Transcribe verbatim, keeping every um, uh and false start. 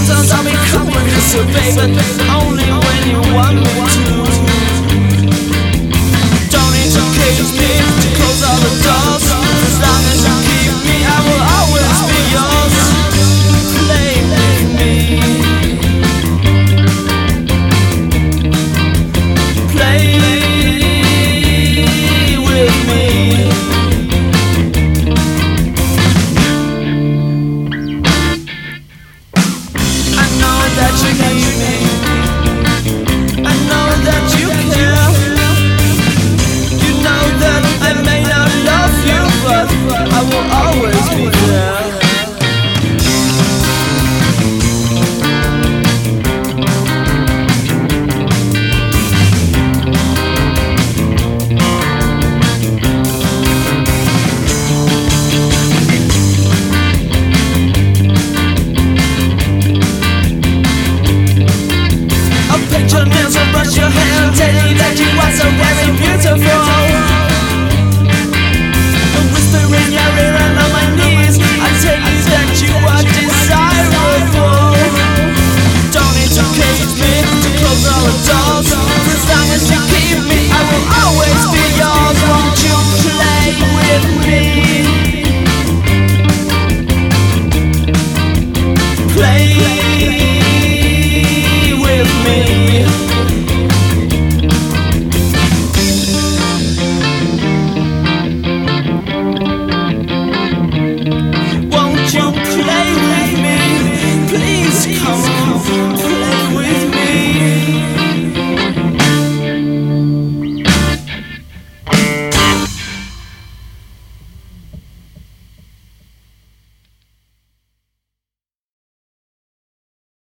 sometimes I'll be cool and disobey, but only when you want me to. Don't need to cage me, to close all the doors. As long as you keep me, I will always be yours. Play with me, play with me. I know that you need me, I know that you care. You know that I may not love you, but I will always be there. I'll paint your nails and brush your hair and tell you that you are so very beautiful. And whisper in your ear and on my knees, I tell you that you are desirable. Don't need to cage me, to close all the doors. As long as you keep me, I will always be yours. Won't you play with me? Play with me.